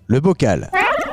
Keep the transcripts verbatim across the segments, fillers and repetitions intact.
le bocal.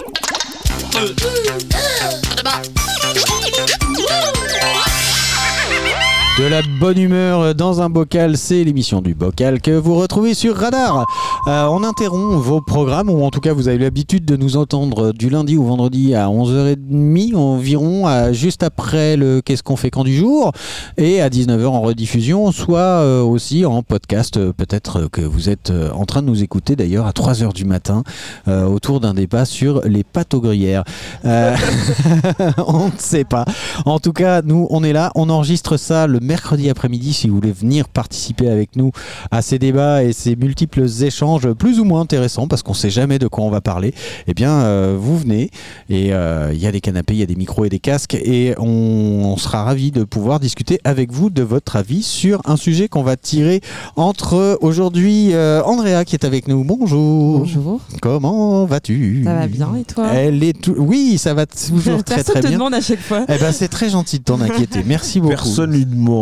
De la bonne humeur dans un bocal, c'est l'émission du bocal que vous retrouvez sur Radar. Euh, on interrompt vos programmes, ou en tout cas vous avez l'habitude de nous entendre du lundi au vendredi à onze heures trente environ, à, juste après le Qu'est-ce qu'on fait quand du jour, et à dix-neuf heures en rediffusion, soit euh, aussi en podcast. Peut-être que vous êtes en train de nous écouter d'ailleurs à trois heures du matin euh, autour d'un débat sur les pâtes aux gruyères. Euh, on ne sait pas. En tout cas, nous on est là, on enregistre ça le mercredi après-midi. Si vous voulez venir participer avec nous à ces débats et ces multiples échanges plus ou moins intéressants, parce qu'on ne sait jamais de quoi on va parler, eh bien euh, vous venez, et il euh, y a des canapés, il y a des micros et des casques, et on, on sera ravis de pouvoir discuter avec vous de votre avis sur un sujet qu'on va tirer entre aujourd'hui euh, Andrea qui est avec nous. Bonjour. Bonjour. Comment vas-tu? Ça va bien, et toi? Elle est tout... Oui, ça va toujours très très bien. Personne te demande à chaque fois. Eh ben, c'est très gentil de t'en inquiéter. Merci beaucoup. Personne lui demande.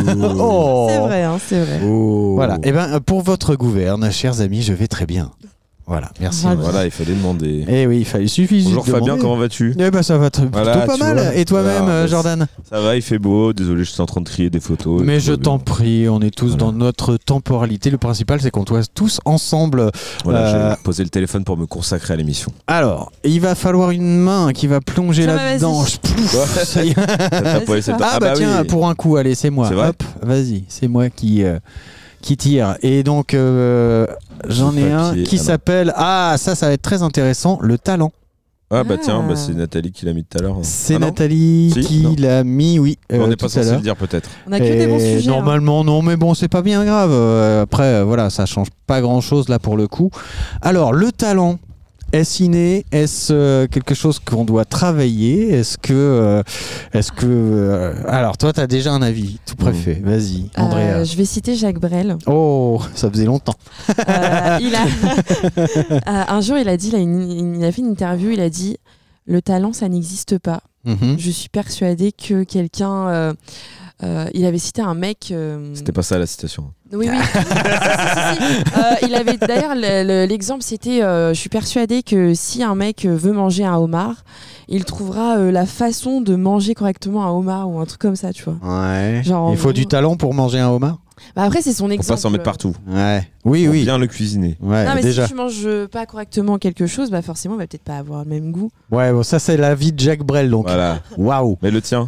Oh. C'est vrai, hein, c'est vrai. Oh. Voilà. Eh ben, pour votre gouverne, chers amis, je vais très bien. Voilà, merci. Ah, Voilà, il fallait demander. Eh oui, il fallait suffit. Bonjour Fabien, comment vas-tu? Eh ben, ça va t- Voilà, plutôt pas tu mal. vois. Et toi-même, Voilà, euh, Jordan? Ça va, il fait beau. Désolé, je suis en train de trier des photos. Mais je Tout va t'en bien. prie, on est tous Voilà. dans notre temporalité. Le principal, c'est qu'on soit tous ensemble. Voilà, Euh, j'ai posé le téléphone pour me consacrer à l'émission. Alors, il va falloir une main qui va plonger Tiens, là-dedans. vas-y. Plouf, ça y est. Ça t'a Vas-y, pas laissé le quoi. temps. Ah, bah, tiens, oui. pour un coup, allez, c'est moi. C'est vrai Hop, vas-y, c'est moi qui, euh, qui tire. Et donc, euh, j'en ai un Papier, qui alors. s'appelle... Ah, ça, ça va être très intéressant, le talent. Ah bah Ah. tiens, bah, c'est Nathalie qui l'a mis tout à l'heure. C'est Ah non Nathalie Si, qui non. l'a mis, oui, euh, On n'est tout pas à censé l'heure. le dire peut-être. On a que des bons Et sujets. hein. normalement, non, mais bon, c'est pas bien grave. Euh, après, euh, voilà, ça change pas grand-chose là pour le coup. Alors, le talent, est-ce inné? Est-ce euh, quelque chose qu'on doit travailler? Est-ce que... euh, est-ce que euh, alors, toi, t'as déjà un avis tout préfet. Mmh. Vas-y, Euh, Andrea. je vais citer Jacques Brel. Oh, ça faisait longtemps. Euh, il a... Euh, un jour, il a dit, il a, une- il a fait une interview, il a dit « Le talent, ça n'existe pas. Mhm. Je suis persuadé que quelqu'un... euh, euh, il avait cité un mec... euh, C'était pas ça la citation. Oui, oui. Si, si, si, si. Euh, il avait d'ailleurs le- le- l'exemple, c'était euh, je suis persuadé que si un mec veut manger un homard, il trouvera euh, la façon de manger correctement un homard ou un truc comme ça, tu vois. Ouais. Genre, en Il faut gros- du talent pour manger un homard? Bah après, c'est son Faut exemple. pas s'en mettre partout. Ouais. Oui, Faut oui. bien le cuisiner. Ouais, Non, mais déjà. si tu manges pas correctement quelque chose, bah forcément, il va peut-être pas avoir le même goût. Ouais, bon, ça, c'est la vie de Jacques Brel, donc. Voilà. Waouh. Mais le tien?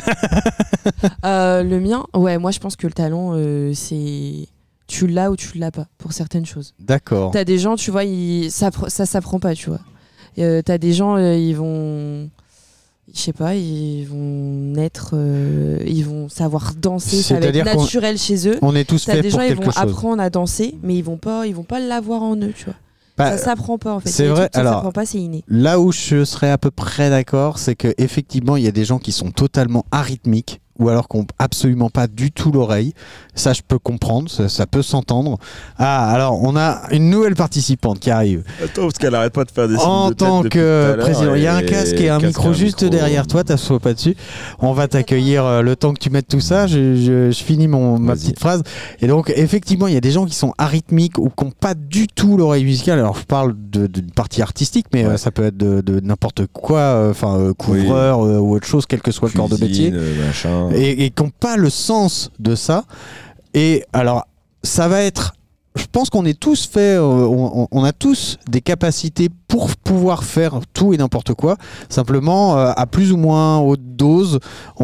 Euh, le mien, ouais, moi je pense que le talent, euh, c'est tu l'as ou tu l'as pas pour certaines choses. D'accord. T'as des gens, tu vois, ils... ça, pr- ça s'apprend pas, tu vois. Euh, t'as des gens, euh, ils vont, je sais pas, ils vont naître, euh, ils vont savoir danser, ça va être C'est-à-dire qu'on- naturel chez eux. On est tous T'as faits des pour gens, ils quelque vont chose. apprendre à danser, mais ils vont pas, ils vont pas l'avoir en eux, tu vois. Bah, ça s'apprend pas en fait. c'est Il y a des vrai, trucs, ça alors- s'apprend pas, c'est inné. Là où je serais à peu près d'accord, c'est que effectivement, il y a des gens qui sont totalement arythmiques ou alors qui n'ont absolument pas du tout l'oreille. Ça, je peux comprendre, ça, ça peut s'entendre. Ah, alors, on a une nouvelle participante qui arrive. Attends, parce qu'elle arrête pas de faire des signes En de tête tant depuis que tout à l'heure, président, il y a un et casque et un casque micro et un juste micro. derrière toi, t'assois pas dessus. On va t'accueillir euh, le temps que tu mettes tout ça. Je, je- je finis mon, ma Vas-y. petite phrase. Et donc, effectivement, il y a des gens qui sont arythmiques ou qui n'ont pas du tout l'oreille musicale. Alors, je parle de- d'une partie artistique, mais Ouais. euh, ça peut être de, de n'importe quoi, enfin, euh, couvreur euh, ou autre chose, quel que soit le corps de métier. Cuisine, euh, machin. Et, et qui n'ont pas le sens de ça. Et alors, ça va être... Je pense qu'on est tous faits, euh, on, on a tous des capacités pour pouvoir faire tout et n'importe quoi. Simplement, euh, à plus ou moins haute dose,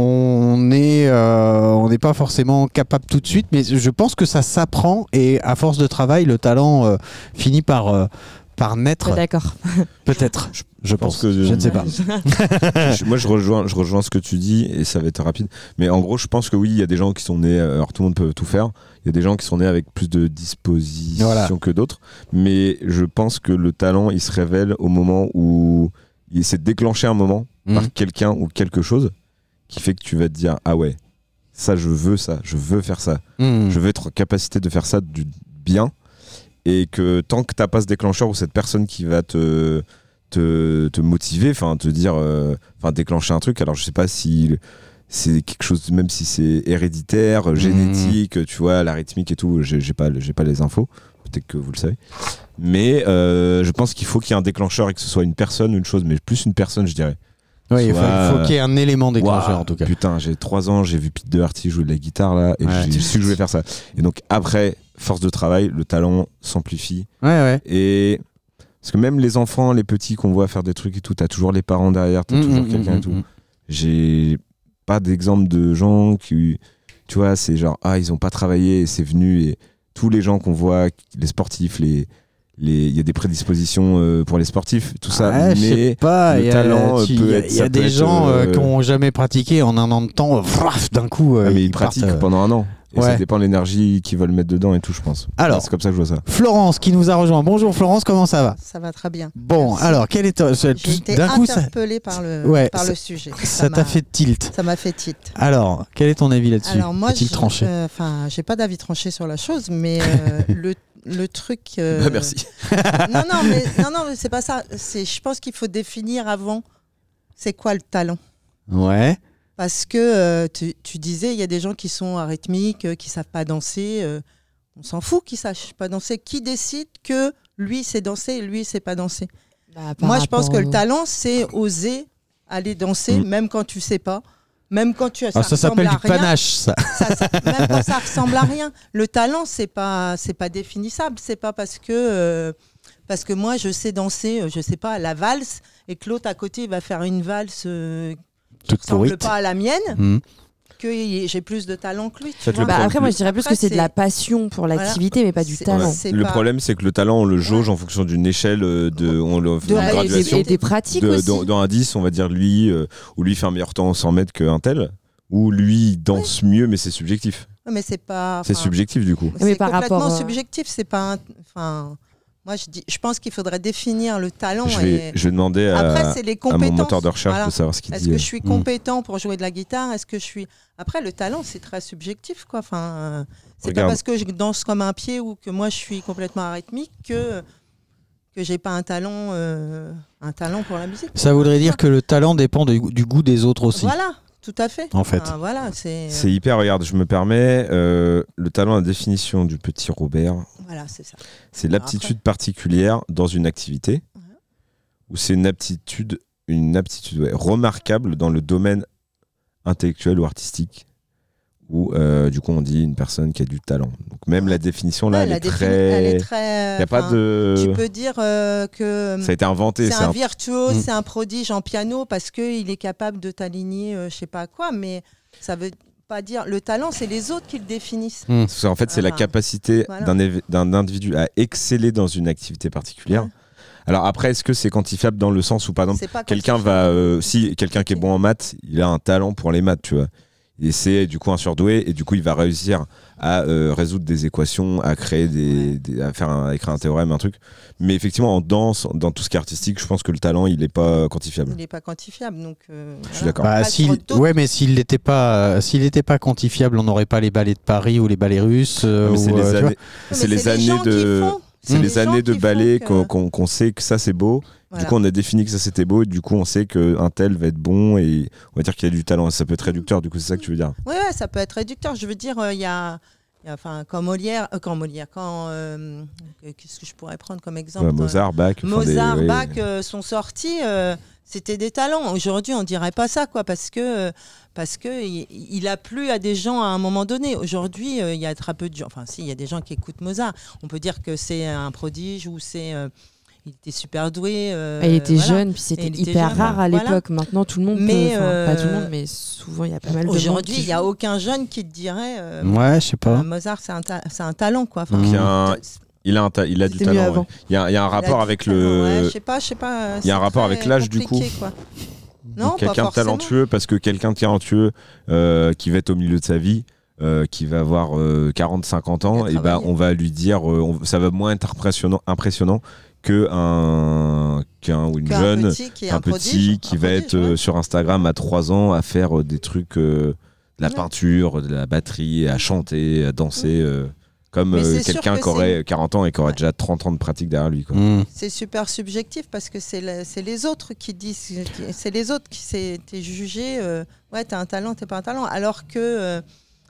on est, euh, on n'est pas forcément capable tout de suite. Mais je pense que ça s'apprend et à force de travail, le talent euh, finit par, euh, par naître. Ouais, d'accord. Peut-être. Je pense. pense que- je ne sais pas. Je- moi, je rejoins, je rejoins ce que tu dis et ça va être rapide. Mais en gros, je pense que oui, il y a des gens qui sont nés. Alors, tout le monde peut tout faire. Il y a des gens qui sont nés avec plus de disposition Voilà. que d'autres. Mais je pense que le talent, il se révèle au moment où il s'est déclenché un moment Mhm. par quelqu'un ou quelque chose qui fait que tu vas te dire ah ouais, ça, je veux ça, je veux faire ça, Mmh. je veux être en capacité de faire ça du bien. Et que tant que t'as pas ce déclencheur ou cette personne qui va te te, te motiver, enfin te dire, enfin euh, déclencher un truc. Alors je sais pas si c'est quelque chose, même si c'est héréditaire, génétique, mmh. tu vois, la rythmique et tout, j'ai, j'ai, pas, j'ai pas les infos, peut-être que vous le savez. Mais euh, je pense qu'il faut qu'il y ait un déclencheur et que ce soit une personne ou une chose, mais plus une personne, je dirais. Oui, il faut, il faut qu'il y ait un élément déclencheur wow, en tout cas. Putain, j'ai trois ans, j'ai vu Pete Doherty jouer de la guitare là, et ouais, j'ai su que je voulais faire ça. Et donc après, force de travail, le talent s'amplifie. Ouais, ouais. Et parce que même les enfants, les petits qu'on voit faire des trucs et tout, t'as toujours les parents derrière, t'as mmh, toujours mmh, quelqu'un mmh, et tout. Mmh. J'ai pas d'exemple de gens qui, tu vois, c'est genre ah ils ont pas travaillé et c'est venu, et tous les gens qu'on voit, les sportifs, les il y a des prédispositions euh, pour les sportifs, tout ça, ouais, mais pas, le talent tu, peut être. Il y a, y a des être, gens euh, qui n'ont jamais pratiqué en un an de temps, vraf, d'un coup. Ah, mais ils, ils pratiquent partent, pendant un an. Et ouais. ça dépend de l'énergie qu'ils veulent mettre dedans et tout, je pense. Alors, c'est comme ça que je vois ça. Florence qui nous a rejoint. Bonjour Florence, comment ça va ? Ça va très bien. Bon, Merci. Alors, quel est J'ai été d'un coup, interpellée ça... par le ouais, par ça, le sujet. Ça, ça t'a fait tilt. Ça m'a fait tilt. Alors, quel est ton avis là-dessus ? Alors moi, Est-il tranché ? Enfin, euh, j'ai pas d'avis tranché sur la chose, mais euh, le le truc. Euh... Bah, merci. non non mais non non mais c'est pas ça. C'est je pense qu'il faut définir avant. C'est quoi le talent ? Ouais. Parce que euh, tu, tu disais, il y a des gens qui sont arythmiques, euh, qui ne savent pas danser. Euh, on s'en fout qu'ils ne sachent pas danser. Qui décide que lui sait danser et lui ne sait pas danser ? bah, Moi, je pense que le talent, c'est oser aller danser, mmh. même quand tu ne sais pas. Même quand tu as ça, ça s'appelle du panache, ça. ça, ça. Même quand ça ressemble à rien. Le talent, c'est pas, c'est pas définissable. C'est pas parce que, euh, parce que moi, je sais danser, je sais pas, la valse, et que l'autre à côté il va faire une valse. Euh, qui ne ressemble pas à la mienne, mmh. que j'ai plus de talent que lui. Tu vois bah après, moi, je dirais plus après, que c'est, c'est de la passion pour l'activité, voilà. mais pas du c'est, talent. C'est le pas... problème, c'est que le talent, on le jauge ouais. en fonction d'une échelle de, on le, de la graduation. Et des pratiques de, aussi. Dans, dans un dix, on va dire lui, euh, ou lui fait un meilleur temps en cent mètres qu'un tel, ou lui danse ouais. mieux, mais c'est subjectif. Ouais, mais c'est pas. C'est subjectif du coup. C'est mais par complètement rapport, subjectif. C'est pas. Enfin. Moi, je, dis, je pense qu'il faudrait définir le talent. Je vais, et... je vais demander à, Après, c'est les à mon moteur de recherche voilà. de savoir ce qu'il Est-ce dit. Est-ce que je suis compétent mmh. pour jouer de la guitare ? Est-ce que je suis... Après, le talent, c'est très subjectif, quoi. Enfin, euh, c'est Regarde. Pas parce que je danse comme un pied ou que moi, je suis complètement arythmique que que j'ai pas un talent, euh, un talent pour la musique. Ça voudrait dire que le talent dépend de, du goût des autres aussi. Voilà. Tout à fait. En fait. Enfin, voilà, c'est... c'est hyper, regarde, je me permets, euh, le talent, la définition du petit Robert, voilà, c'est ça. C'est l'aptitude après... particulière dans une activité, ouais. ou c'est une aptitude, une aptitude ouais, remarquable dans le domaine intellectuel ou artistique, où euh, du coup on dit une personne qui a du talent. Donc même ouais. la définition là, ouais, elle, est défini... très... elle est très... Il y a pas de... Tu peux dire euh, que ça a été inventé. C'est, c'est un, un virtuose, mmh. c'est un prodige en piano parce qu'il est capable de t'aligner, euh, je sais pas quoi, mais ça veut pas dire le talent, c'est les autres qui le définissent. Mmh. En fait, c'est ah, la capacité voilà. d'un, éve... d'un individu à exceller dans une activité particulière. Ouais. Alors après, est-ce que c'est quantifiable dans le sens où par exemple quelqu'un va, euh, si quelqu'un qui est bon en maths, il a un talent pour les maths, tu vois. Et c'est du coup un surdoué et du coup il va réussir à euh, résoudre des équations, à créer des, ouais. des à faire un, à écrire un théorème, un truc. Mais effectivement en danse, dans tout ce qui est artistique, je pense que le talent il est pas quantifiable. Il est pas quantifiable, donc. Euh, je suis voilà. d'accord. Bah, s'il, ouais, mais s'il n'était pas, euh, s'il n'était pas quantifiable, on n'aurait pas les ballets de Paris ou les ballets russes. Euh, mais c'est ou, les euh, années, c'est les c'est années de. C'est mmh. les années de ballet que... qu'on, qu'on, qu'on sait que ça c'est beau. Voilà. Du coup, on a défini que ça c'était beau. Et du coup, on sait qu'un tel va être bon et on va dire qu'il y a du talent. Ça peut être réducteur. Du coup, c'est ça que tu veux dire ? Oui, ouais, ça peut être réducteur. Je veux dire, il euh, y a, y a enfin, quand Molière, euh, quand Molière, quand euh, qu'est-ce que je pourrais prendre comme exemple ? ouais, Mozart, Bach. Mozart, des, Bach oui. euh, sont sortis. Euh, c'était des talents. Aujourd'hui, on dirait pas ça, quoi, parce que parce que il, il a plu à des gens à un moment donné. Aujourd'hui, il euh, y a très peu de gens. Enfin, si, il y a des gens qui écoutent Mozart. On peut dire que c'est un prodige ou c'est. Euh, il était super doué. Euh, il était voilà. jeune, puis c'était hyper jeune, rare à l'époque. Voilà. Maintenant, tout le monde mais peut. Euh, pas tout le monde, mais souvent, il y a pas mal de aujourd'hui, il n'y a aucun jeune qui te dirait. Euh, ouais, je sais pas. Euh, Mozart, c'est un, ta- c'est un talent, quoi. Enfin, mmh. il, y a un, il a, un ta- il a du talent. Ouais. Il, y a, il y a un rapport avec le. Ouais, je sais pas, je sais pas. Il y a un rapport avec l'âge, du coup. Quoi. Non, quelqu'un de talentueux, parce que quelqu'un de talentueux euh, qui va être au milieu de sa vie. Euh, qui va avoir euh, quarante cinquante ans, et bah, on va lui dire euh, on, ça va moins être impressionnant, impressionnant qu'un, qu'un ou une qu'un jeune, petit qui, un un petit prodige, qui un va prodige, être euh, ouais. sur Instagram à trois ans à faire euh, des trucs, euh, de la ouais. peinture, de la batterie, à chanter, à danser. Euh. Comme euh, quelqu'un qui aurait quarante ans et qui aurait ouais. déjà trente ans de pratique derrière lui. Quoi. Mmh. C'est super subjectif parce que c'est, le, c'est les autres qui disent, c'est les autres qui s'est jugé, euh, ouais, t'as un talent, t'es pas un talent. Alors que. Euh,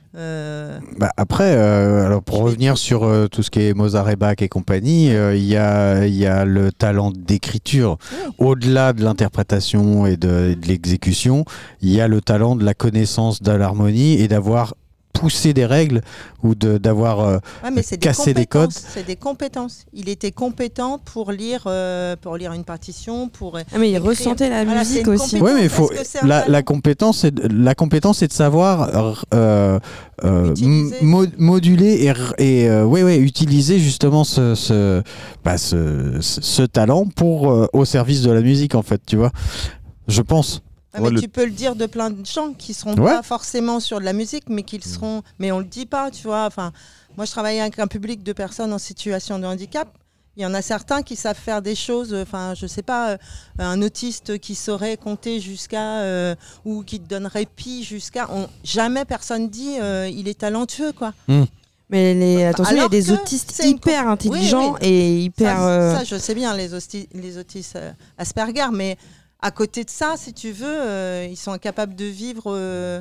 euh, bah après, euh, alors pour revenir sur euh, tout ce qui est Mozart et Bach et compagnie, il euh, y, a, y a le talent d'écriture. Oui. Au-delà de l'interprétation et de, et de l'exécution, il y a le talent de la connaissance de l'harmonie et d'avoir pousser des règles ou de, d'avoir euh, ouais, cassé des, des codes. C'est des compétences. Il était compétent pour lire, euh, pour lire une partition, pour. Ah, mais il écrire. ressentait la voilà, musique aussi. Oui, mais il faut. La, la compétence, c'est de, la compétence, c'est de savoir euh, euh, mo- moduler et, et euh, ouais, ouais, utiliser justement ce, ce, bah, ce, ce, ce talent pour euh, au service de la musique, en fait. Tu vois, je pense. Ah, mais ouais, tu le... peux le dire de plein de gens qui seront ouais. pas forcément sur de la musique, mais qui le seront. Mais on le dit pas, tu vois. Enfin, moi, je travaille avec un public de personnes en situation de handicap. Il y en a certains qui savent faire des choses. Enfin, je sais pas, euh, un autiste qui saurait compter jusqu'à euh, ou qui te donnerait pi jusqu'à. On... Jamais personne dit euh, il est talentueux, quoi. Mm. Mais les, attention, il y a des autistes hyper comp... intelligents oui, oui. et hyper. Ça, euh... ça, je sais bien, les, hosti... les autistes euh, Asperger, mais. À côté de ça, si tu veux, euh, ils sont incapables de vivre, euh,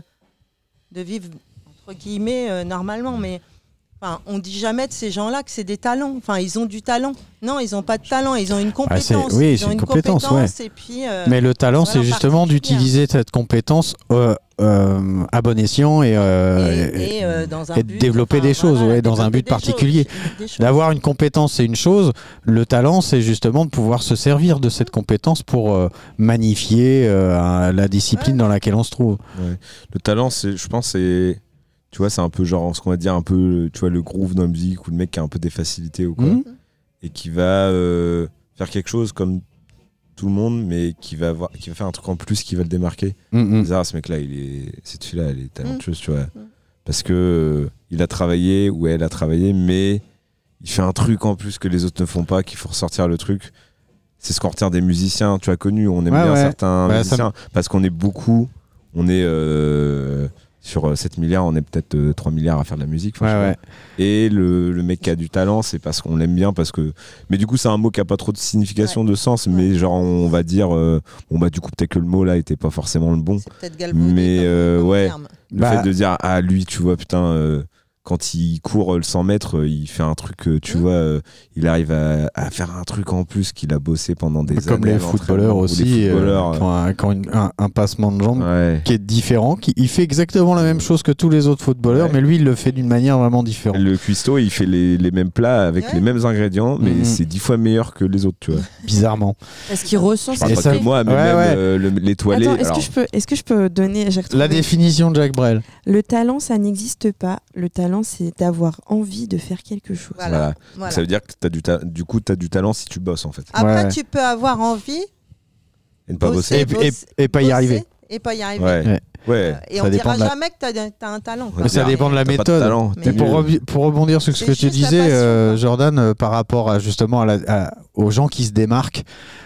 de vivre entre guillemets euh, normalement. Mais enfin, on dit jamais de ces gens-là que c'est des talents. Enfin, ils ont du talent. Non, ils n'ont pas de talent. Ils ont une compétence. Ah, oui, ils c'est ont une une compétence. compétence ouais. et puis, euh, mais le talent, c'est justement d'utiliser cette compétence euh, euh, à bon escient et, euh, et, et, euh, dans un et but, de développer enfin, des choses, voilà, ouais, dans un but particulier. Choses, D'avoir une compétence, c'est une chose. Le talent, c'est justement de pouvoir se servir de cette compétence pour euh, magnifier euh, la discipline ouais. dans laquelle on se trouve. Ouais. Le talent, c'est, je pense, c'est, tu vois, c'est un peu genre ce qu'on va dire un peu, tu vois, le groove dans la musique ou le mec qui a un peu des facilités ou quoi, mmh. et qui va euh, faire quelque chose comme tout le monde, mais qui va avoir, qui va faire un truc en plus qui va le démarquer. Mmh. Ah, ce mec-là, il est, cette fille-là, elle est talentueuse, mmh. tu vois, mmh. parce que euh, il a travaillé ou elle a travaillé, mais il fait un truc en plus que les autres ne font pas, qu'il faut ressortir le truc. C'est ce qu'on retient des musiciens, tu as connu, on aime ouais, bien ouais. certains ouais, musiciens, me... parce qu'on est beaucoup, on est euh, sur sept milliards, on est peut-être euh, trois milliards à faire de la musique. Ouais, ouais. Et le, le mec qui a du talent, c'est parce qu'on l'aime bien, parce que. Mais du coup, c'est un mot qui n'a pas trop de signification, ouais. de sens, mais genre, on va dire. Euh, bon, bah, du coup, peut-être que le mot là n'était pas forcément le bon. C'est peut-être galvaudé. Mais euh, comme, ouais, terme. le bah... fait de dire, ah, lui, tu vois, putain. Euh, quand il court le cent mètres, il fait un truc, tu mmh. vois, euh, il arrive à, à faire un truc en plus qu'il a bossé pendant des Comme années. Les footballeurs aussi, les footballeurs, euh, quand, un, quand une, un, un passement de jambe ouais. qui est différent, qui, il fait exactement la même chose que tous les autres footballeurs, ouais. mais lui, il le fait d'une manière vraiment différente. Le cuistot, il fait les, les mêmes plats avec ouais. les mêmes ingrédients, mais mmh. c'est dix fois meilleur que les autres, tu vois. Bizarrement. Parce qu'il ressent Je parle pas ça... que moi, mais ouais, même ouais. Euh, le, l'étoilé. Attends, est-ce, alors... que je peux, est-ce que je peux donner... La définition de Jacques Brel. Le talent, ça n'existe pas. Le talent, c'est d'avoir envie de faire quelque chose. Voilà. Voilà. Voilà. Ça veut dire que t'as du, ta... du coup, tu as du talent si tu bosses, en fait. Après, ouais. tu peux avoir envie et ne pas bosser. bosser et, et, et pas y arriver. Et pas y arriver. Ouais. Ouais. Ouais. Et ça on dira la... jamais que tu as un talent. Mais ça dépend de la méthode. De mais pour, re- pour rebondir sur ce que tu disais, passion, euh, Jordan, euh, par rapport à, justement à la, à, aux gens qui se démarquent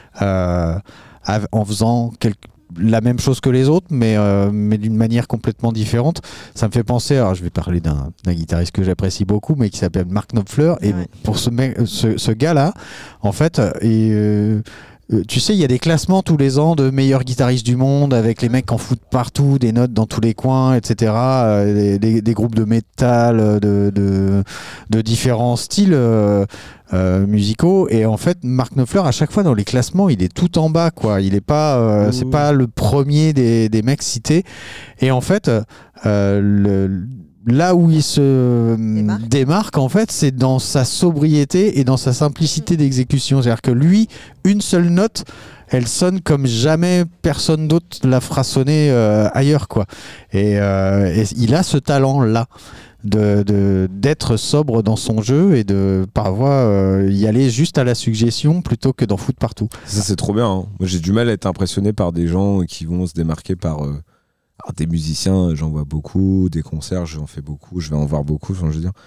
euh, en faisant quelque la même chose que les autres, mais, euh, mais d'une manière complètement différente. Ça me fait penser, alors je vais parler d'un, d'un guitariste que j'apprécie beaucoup, mais qui s'appelle Mark Knopfler. Et ouais. pour ce, mec, ce, ce gars-là, en fait, et, euh, tu sais, il y a des classements tous les ans de meilleurs guitaristes du monde, avec les mecs qui en foutent partout, des notes dans tous les coins, et cetera. Euh, des, des, des groupes de métal, de, de, de différents styles euh, euh, musicaux. Et en fait, Mark Knopfler, à chaque fois dans les classements, il est tout en bas, quoi. Il est pas, euh, c'est pas le premier des, des mecs cités. Et en fait, euh, le là où il se démarque. démarque, en fait, c'est dans sa sobriété et dans sa simplicité d'exécution. C'est-à-dire que lui, une seule note, elle sonne comme jamais personne d'autre l'a fera sonner euh, ailleurs, quoi. Et, euh, et il a ce talent-là de, de, d'être sobre dans son jeu et de parfois euh, y aller juste à la suggestion plutôt que d'en foutre partout. Ça, c'est trop bien. Hein. Moi, j'ai du mal à être impressionné par des gens qui vont se démarquer par... Euh... Alors, des musiciens, j'en vois beaucoup, des concerts, j'en fais beaucoup, je vais en voir beaucoup, enfin, je veux dire.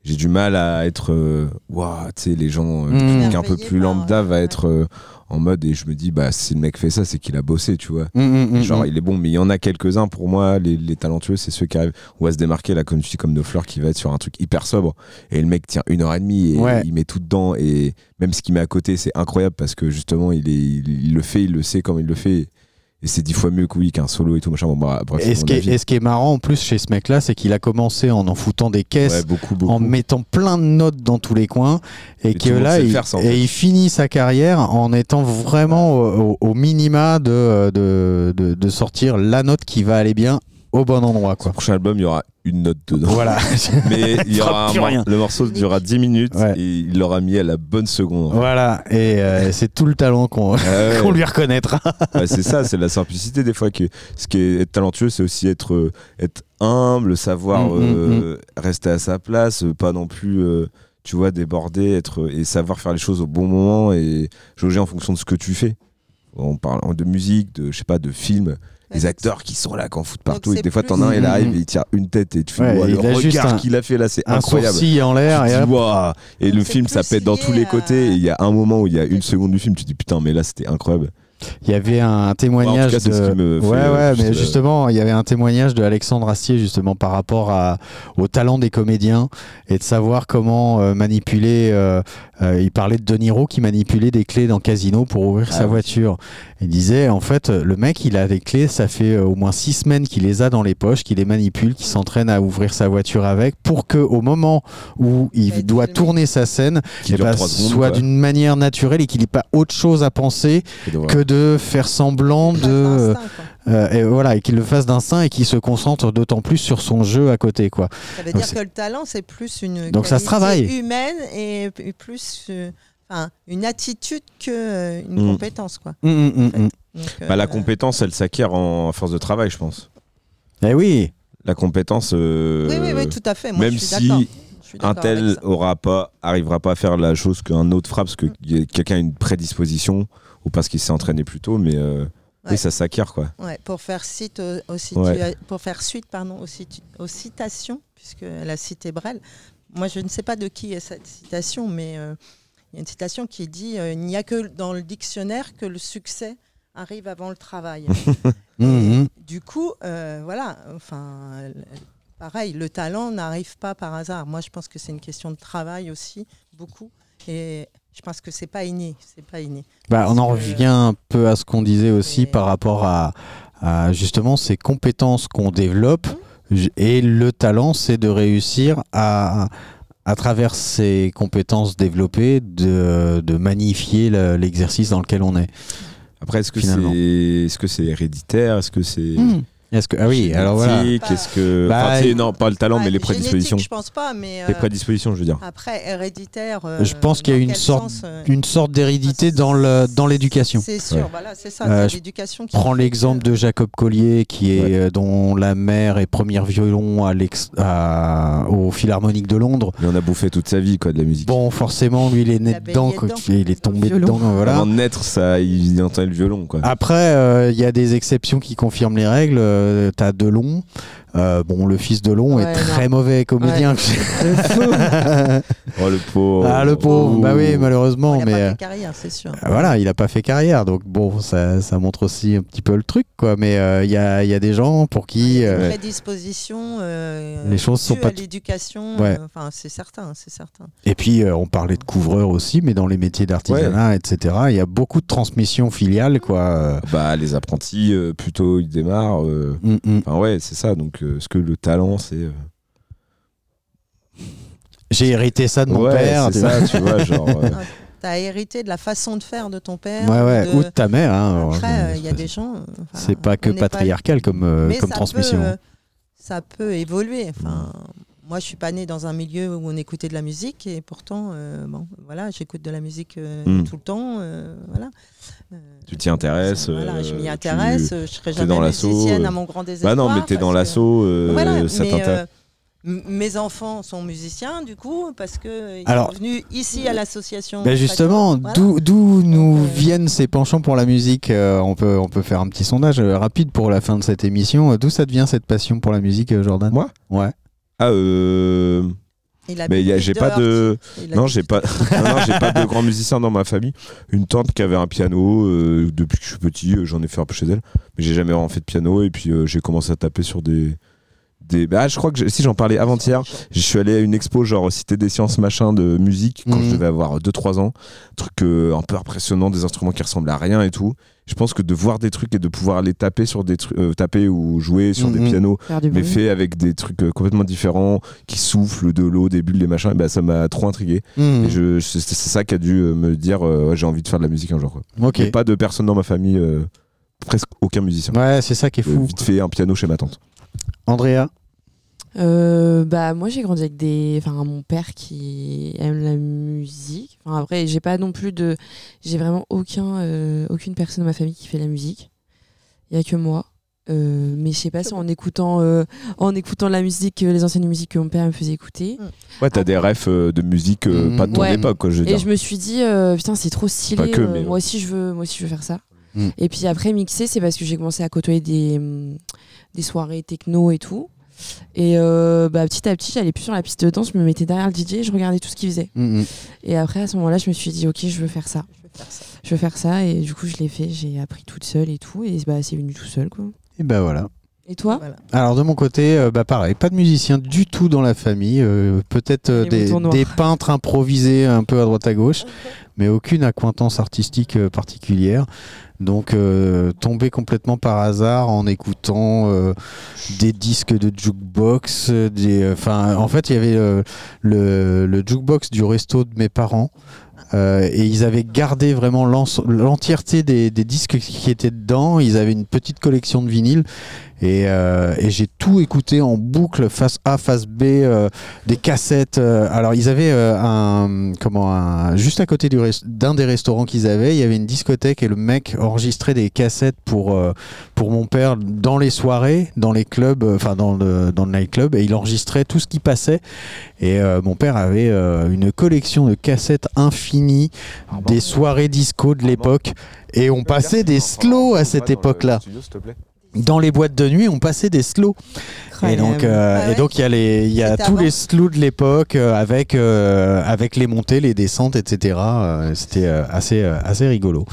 j'ai du mal à être euh, waouh, tu sais, les gens, euh, mmh. quelqu'un un peu plus lambda va ouais. être euh, en mode, et je me dis, bah, si le mec fait ça, c'est qu'il a bossé, tu vois. Mmh, genre, mmh. il est bon, mais il y en a quelques-uns pour moi, les, les talentueux, c'est ceux qui arrivent ou à se démarquer, là, comme tu dis, comme Nofleur, qui va être sur un truc hyper sobre, et le mec tient une heure et demie, et ouais. il met tout dedans, et même ce qu'il met à côté, c'est incroyable, parce que justement, il, est, il, il le fait, il le sait comme il le fait. Et c'est dix fois mieux que oui, qu'un solo et tout machin. Bon, bah, bref, et, ce qui est, et ce qui est marrant en plus chez ce mec-là, c'est qu'il a commencé en en foutant des caisses, ouais, beaucoup, beaucoup. en mettant plein de notes dans tous les coins, et, et que là, il, faire, ça, et il finit sa carrière en étant vraiment au, au minima de, de, de, de sortir la note qui va aller bien au bon endroit, quoi. Son prochain album, il y aura une note dedans. Voilà. Mais il y aura un, rien. Le morceau durera dix minutes ouais. et il l'aura mis à la bonne seconde. Voilà. Et euh, c'est tout le talent qu'on, ah ouais. qu'on lui reconnaîtra. Ouais, c'est ça, c'est la simplicité des fois. Que, ce qui est être talentueux, c'est aussi être, euh, être humble, savoir mmh, euh, mmh. rester à sa place, pas non plus, euh, tu vois, déborder, être, et savoir faire les choses au bon moment et jauger en fonction de ce que tu fais. On parle de musique, de, je sais pas, de film. Les acteurs qui sont là, qui en foutent partout, et des fois t'en as un, il arrive et il tire une tête et tu fais ouais, wow, le regard un, qu'il a fait là, c'est un incroyable. Un sourcil en l'air et, dis, wow. et le film ça pète dans tous les côtés. Et il y a un moment où il y a une seconde du film, tu te dis putain, mais là c'était incroyable. Il y avait un témoignage ouais, cas, de ouais ouais euh, mais justement il y avait un témoignage de Alexandre Astier justement par rapport à, au talent des comédiens et de savoir comment euh, manipuler euh, euh, il parlait de De Niro qui manipulait des clés dans Casino pour ouvrir ah, sa oui. voiture. Il disait en fait le mec il a des clés, ça fait au moins six semaines qu'il les a dans les poches, qu'il les manipule, qu'il s'entraîne à ouvrir sa voiture avec pour que au moment où il et doit tourner sa scène eh ben, soit d'une manière naturelle et qu'il n'ait pas autre chose à penser que de faire semblant de euh, et voilà et qu'il le fasse d'instinct et qu'il se concentre d'autant plus sur son jeu à côté quoi. Ça veut donc dire c'est... que le talent c'est plus une donc ça se travaille humaine et plus euh, enfin une attitude que euh, une mmh. compétence quoi. Mmh, mmh, en fait. mmh. Donc, euh, bah, la compétence elle s'acquiert en force de travail je pense. Eh oui. La compétence. Euh, oui oui oui tout à fait. Moi, même je suis si d'accord. un tel aura pas, arrivera pas à faire la chose qu'un autre fera parce que mmh. quelqu'un a une prédisposition ou parce qu'il s'est entraîné plus tôt, mais euh, ouais. oui, ça s'acquiert quoi. Ouais, pour faire suite aux, aux, situ... ouais. pour faire suite pardon aux, situ... aux citations puisqu'elle a cité Brel. Moi, je ne sais pas de qui est cette citation, mais euh, il y a une citation qui dit euh, il n'y a que dans le dictionnaire que le succès arrive avant le travail. mmh. Du coup, euh, voilà, enfin. Pareil, le talent n'arrive pas par hasard. Moi, je pense que c'est une question de travail aussi, beaucoup. Et je pense que c'est pas inné. C'est pas inné. Bah, on en revient un peu à ce qu'on disait aussi et... par rapport à, à justement ces compétences qu'on développe. Mmh. Et le talent, c'est de réussir à, à travers ces compétences développées, de, de magnifier le, l'exercice dans lequel on est. Après, est-ce que, c'est, est-ce que c'est héréditaire ? Est-ce que c'est... Mmh. Est-ce que ah oui génétique, alors voilà est-ce que bah, enfin, non pas le talent bah, mais les prédispositions je pense pas mais euh, les prédispositions je veux dire après héréditaire euh, je pense qu'il y a une sorte sens, euh, une sorte d'hérédité bah, dans le dans l'éducation c'est sûr ouais. voilà c'est ça euh, c'est l'éducation qui prends l'exemple que... de Jacob Collier qui est ouais. euh, dont la mère est première violon à l'ex à, au Philharmonique de Londres il en a bouffé toute sa vie quoi de la musique bon forcément lui il est né dedans, quoi, dedans. Il est tombé dedans voilà avant de naître ça il entendait le violon quoi après il euh, y a des exceptions qui confirment les règles euh, t'as Delon. Euh, bon, le fils de Delon ouais, est très non. mauvais comédien. Ouais. oh le pauvre. Ah le pauvre. Oh. Bah oui, malheureusement. Il a mais pas fait carrière, c'est sûr. Euh, voilà, il a pas fait carrière, donc bon, ça, ça montre aussi un petit peu le truc, quoi. Mais il euh, y a, y a des gens pour qui. Il y a des euh, prédispositions. Euh, les choses sont pas. À l'éducation. Ouais. Enfin, c'est certain, c'est certain. Et puis, euh, on parlait de couvreurs aussi, mais dans les métiers d'artisanat, ouais. et cetera. Il y a beaucoup de transmissions filiales, quoi. Bah, les apprentis, euh, plutôt, ils démarrent. Euh... Mm-hmm. Enfin, ouais, c'est ça. Donc. Est-ce que le talent, c'est... Euh... J'ai hérité ça de mon ouais, père. C'est ça, tu vois, genre... Euh... T'as hérité de la façon de faire de ton père. Ouais, ouais, de... ou de ta mère. Hein, Après, il y a des gens... C'est pas que patriarcal pas... comme, euh, comme ça transmission. Peut, euh, ça peut évoluer. Enfin, moi, je suis pas née dans un milieu où on écoutait de la musique et pourtant, euh, bon, voilà, j'écoute de la musique euh, mm. tout le temps. Euh, voilà. Euh, tu t'y intéresses. Voilà, euh, je m'y intéresse. Tu... Je serai jamais musicienne euh... à mon grand désespoir. Bah non, mais t'es dans l'assaut, euh, voilà, ça mais, t'intéresse. Euh, mes enfants sont musiciens, du coup, parce qu'ils Alors, sont venus ici à l'association. Ben justement, voilà. d'où, d'où nous euh... viennent ces penchants pour la musique euh, on, peut, on peut faire un petit sondage euh, rapide pour la fin de cette émission. D'où ça devient cette passion pour la musique, euh, Jordan ? Moi ? Ouais. Ah, euh... Mais y a, j'ai pas de, non, j'ai pas, non, non, j'ai pas de grands musiciens dans ma famille. Une tante qui avait un piano euh, depuis que je suis petit, euh, j'en ai fait un peu chez elle, mais j'ai jamais vraiment fait de piano. Et puis euh, j'ai commencé à taper sur des, des. Bah, je crois que je... si j'en parlais avant-hier, je suis allé à une expo genre Cité des Sciences machin de musique quand mmh. je devais avoir deux trois ans, truc euh, un peu impressionnant, des instruments qui ressemblent à rien et tout. Je pense que de voir des trucs et de pouvoir aller taper sur des trucs, euh, taper ou jouer sur mmh. des pianos, mais fait avec des trucs euh, complètement différents, qui soufflent de l'eau, des bulles, des machins, bah, ça m'a trop intrigué. Mmh. Et je, c'est, c'est ça qui a dû me dire, euh, ouais, j'ai envie de faire de la musique un jour. Quoi. Okay. Mais pas de personne dans ma famille, euh, presque aucun musicien. Ouais, c'est ça qui est fou. Euh, vite fait un piano chez ma tante. Andrea. Euh, bah moi j'ai grandi avec des, enfin mon père qui aime la musique. Enfin après j'ai pas non plus de, j'ai vraiment aucun, euh, aucune personne dans ma famille qui fait la musique. Il y a que moi. Euh, mais je sais pas si en écoutant, euh, en écoutant la musique, les anciennes musiques que mon père me faisait écouter. Ouais, t'as ah, des refs euh, de musique euh, mmh. pas de ton ouais. époque, quoi. Je veux et dire. je me suis dit, euh, putain c'est trop stylé. Que, euh, mais... moi aussi je veux, moi aussi je veux faire ça. Mmh. Et puis après mixer, c'est parce que j'ai commencé à côtoyer des, des soirées techno et tout. Et euh, bah, petit à petit j'allais plus sur la piste de danse, je me mettais derrière le D J et je regardais tout ce qu'il faisait. Mmh. Et après à ce moment là je me suis dit ok je veux faire ça. Je veux faire ça, je veux faire ça et du coup je l'ai fait, j'ai appris toute seule et tout et bah, c'est venu tout seul quoi. Et bah voilà. Et toi ? Voilà. Alors de mon côté, euh, bah pareil, pas de musicien du tout dans la famille, euh, peut-être euh, des, des peintres improvisés un peu à droite à gauche, mais aucune accointance artistique euh, particulière. Donc euh, tombé complètement par hasard en écoutant euh, des disques de jukebox, des, enfin en fait il y avait euh, le, le jukebox du resto de mes parents. Euh, et ils avaient gardé vraiment l'entièreté des, des disques qui étaient dedans. Ils avaient une petite collection de vinyles et, euh, et j'ai tout écouté en boucle, face A, face B, euh, des cassettes. Euh, alors ils avaient euh, un, comment, un, juste à côté du rest- d'un des restaurants qu'ils avaient, il y avait une discothèque et le mec enregistrait des cassettes pour euh, pour mon père dans les soirées, dans les clubs, enfin euh, dans le dans le nightclub, et il enregistrait tout ce qui passait. Et euh, mon père avait euh, une collection de cassettes infinie ah bon, des soirées disco de l'époque, et on passait des slows à cette époque-là. Dans les boîtes de nuit, on passait des slows. Et donc, euh, ah ouais. et donc il y a les, il y a tous avant. les slows de l'époque euh, avec euh, avec les montées, les descentes, et cetera. Euh, c'était euh, assez euh, assez rigolo.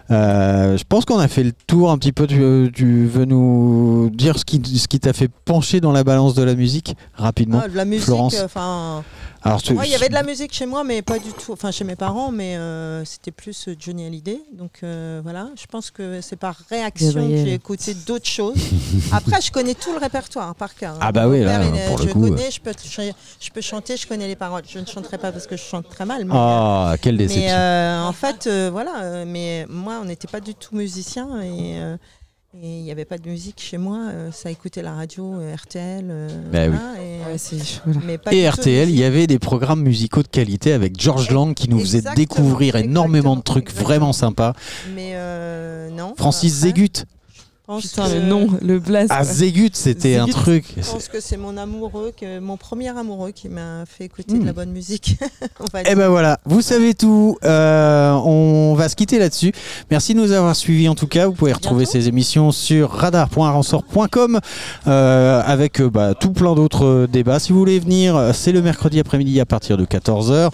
Euh, je pense qu'on a fait le tour un petit peu. Tu, tu veux nous dire ce qui ce qui t'a fait pencher dans la balance de la musique rapidement, ah, de la musique, Florence. Enfin. Alors, tu... Moi, il y avait de la musique chez moi, mais pas du tout. Enfin, chez mes parents, mais euh, c'était plus Johnny Hallyday. Donc euh, voilà, je pense que c'est par réaction que j'ai écouté d'autres choses. Après, je connais tout le répertoire par cœur. Hein. Ah bah oui, là, père, pour je le coup. Connais, je peux, je peux chanter, je connais les paroles. Je ne chanterai pas parce que je chante très mal. Mais, oh, quelle déception. Mais euh, en fait, euh, voilà. Mais moi, on n'était pas du tout musiciens et. Euh, Et il n'y avait pas de musique chez moi, euh, ça écoutait la radio, euh, R T L. Euh, bah voilà, oui. et, ouais, c'est, voilà. mais pas et R T L, il y avait des programmes musicaux de qualité avec George Lang qui nous faisait exactement, découvrir énormément de trucs exactement. vraiment sympas. Mais euh, non. Francis Zégut. Putain, que... le nom, le blast. Ah, Zégut, c'était Zégut. un truc. Je pense que c'est mon amoureux, que, mon premier amoureux qui m'a fait écouter mmh. de la bonne musique. Et ben voilà, vous savez tout. Euh, on va se quitter là-dessus. Merci de nous avoir suivis en tout cas. Vous pouvez retrouver Bientôt. ces émissions sur radar point aransor point com euh, avec euh, bah, tout plein d'autres euh, débats. Si vous voulez venir, c'est le mercredi après-midi à partir de quatorze heures.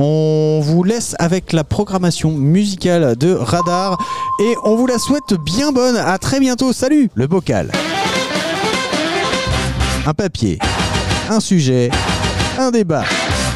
On vous laisse avec la programmation musicale de Radar et on vous la souhaite bien bonne. À très bientôt. Salut, le bocal. Un papier, un sujet, un débat.